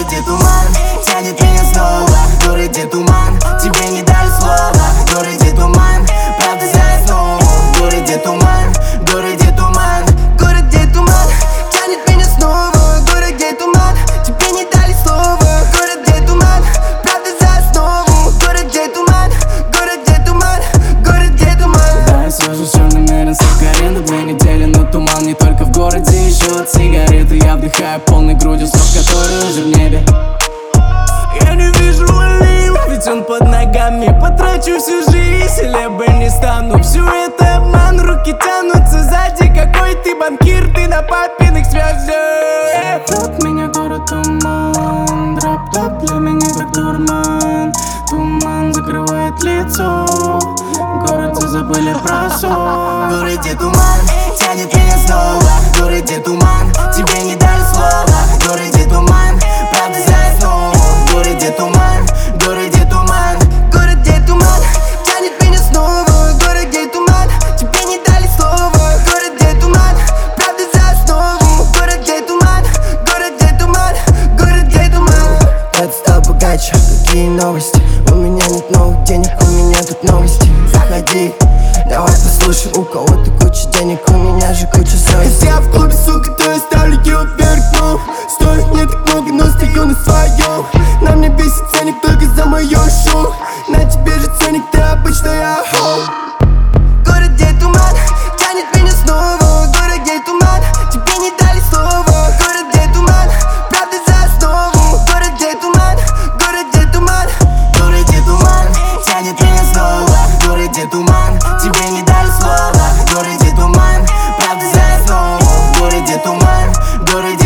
городе туман, тянет меня снова. В городе туман, тебе не дали слова. В городе туман, правда заснул. В городе туман, в городе туман, в городе туман, тянет меня снова. В городе туман, тебе не дали слова. В городе туман, правда заснул. В городе туман, в городе туман, в городе туман. Да, я все же намерен срок аренды 2 недели, но туман не только в городе, еще от сигареты. Я вдыхаю полной грудью срок, который уже в небе. Я не вижу олива, ведь он под ногами. Потрачу всю жизнь, либо не стану. Все это обман, руки тянутся сзади. Какой ты банкир, ты на папиных связях. Тут меня город туман, дроп-топ для меня как дурман. Туман закрывает лицо, в городе забыли про сон. В городе туман, тянет меня снова. В городе туман, тебе не дали слова. В городе туман, правда заснул. В городе туман, в городе туман, в городе туман, тянет меня снова. В городе туман, тебе не дали слова. В городе туман, правда заснул. В городе туман, в городе туман, в городе туман. Я стал богаче, какие новости? У меня нет новых денег, у меня тут новости. Заходи, давай послушай, у кого-то куча денег, у меня же куча совести. Я в клубе, сука, то я ставлю его вверх, но стоит не так много, но стою на своем. На мне бесит ценник только за мое шоу. На тебе же ценник, ты обычная хоу. В городе туман, тянет меня снова. В городе туман, тебе не дали слова. В городе туман, правда заснул. В городе туман, в городе туман, в городе туман, тянет меня снова. В городе туман, тебе не дали слова. В городе туман, правда заснул. В городе туман, в городе